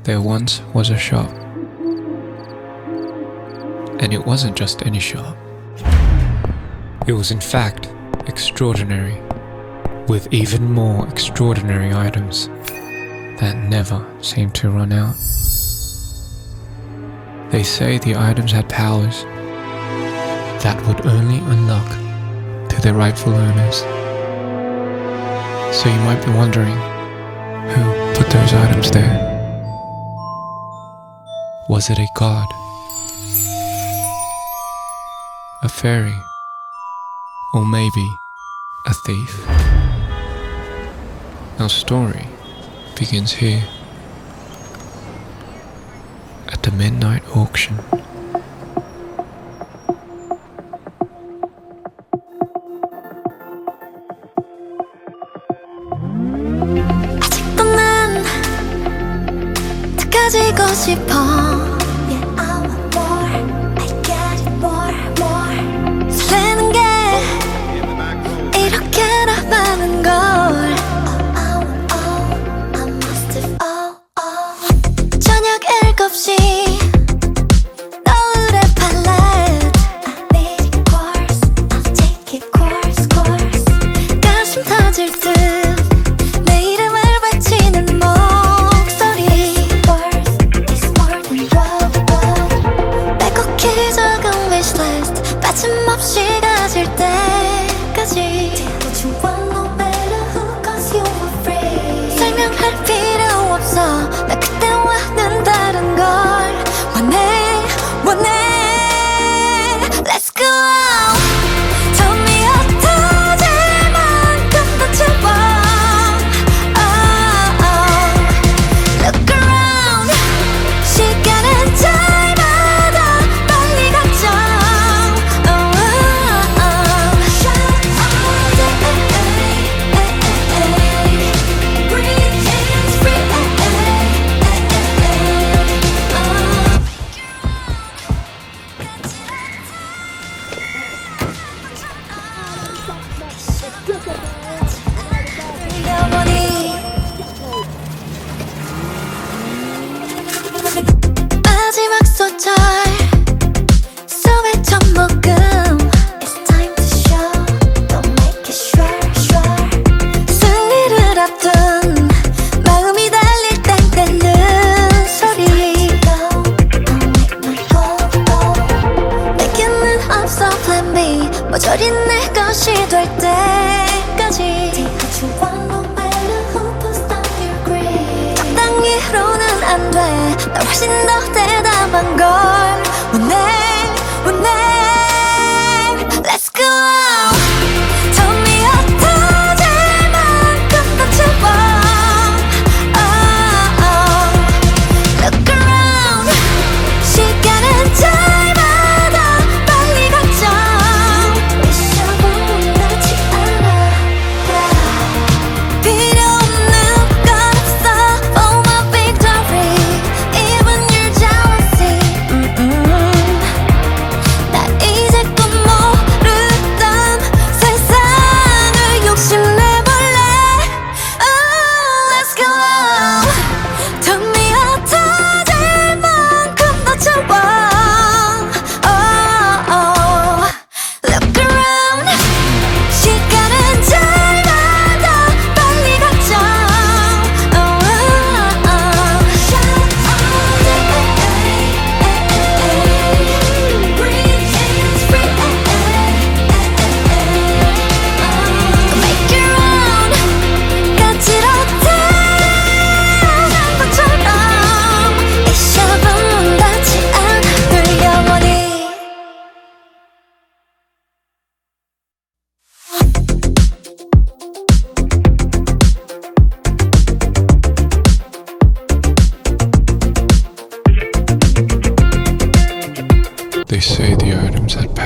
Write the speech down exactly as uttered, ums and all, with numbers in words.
There once was a shop. And it wasn't just any shop. It was in fact extraordinary, with even more extraordinary items that never seemed to run out. They say the items had powers that would only unlock to their rightful owners. So you might be wondering, who put those items there? Was it a god? A fairy? Or maybe a thief? Our story begins here, at the midnight auction. 아직도 난 다 가지고 싶어. Yeah, I want more. I got it more, more. 설레는 게 이렇게나 많은 걸. Oh, I want all. I must have all, all. 저녁 일곱 시 노을의 팔레트. I need it course. I'll take it course, course. 가슴 터질 듯 내 이름을 외치는 목소리. Worth is more than gold. 빼곡히 적은 wishlist 빠짐없이 가질 때까지. What you want no matter who, cause you are free. 설명할 필요 없어. 나 그때와는 다른 걸 원해, 원해. Let's go. Tell me 어떠질 만큼 더 채워. Oh, oh. Look around. 시간은 잘마다 빨리 가죠. Oh, oh, oh. Shine all day. Breathe in free. 영원히 마지막 소절 소의 첫 모금. It's time to show. Don't make it sure, sure. 승리를 앞둔 마음이 달릴 땐 떼는 소리. 내게는 없어 plan B. 모조리 내 것이 될 때까지. 적당히로는 안 돼. 날 훨씬 더 대담한 걸 원해, 원해. Let's go. Tell me 어떠질 만큼 더 채워. Oh, oh. Look around. 시간은 잘마다 빨리 가죠. 미션은 원하지 않아. 필요 없는 건 없어 for my victory. Even your jealousy. 음-음. 나 이제 껏 모르던 세상을 욕심내볼래. Oh, let's go. Tell me 어떠질 만큼 더 채워. Oh, oh. Look around. 시간은 잘마다 빨리 가죠. Oh, oh, oh. Shine all day. Breathe in free. Make your own. 까지렇게 것처럼 이 샵은 닫지 않을 영원히. They say the items had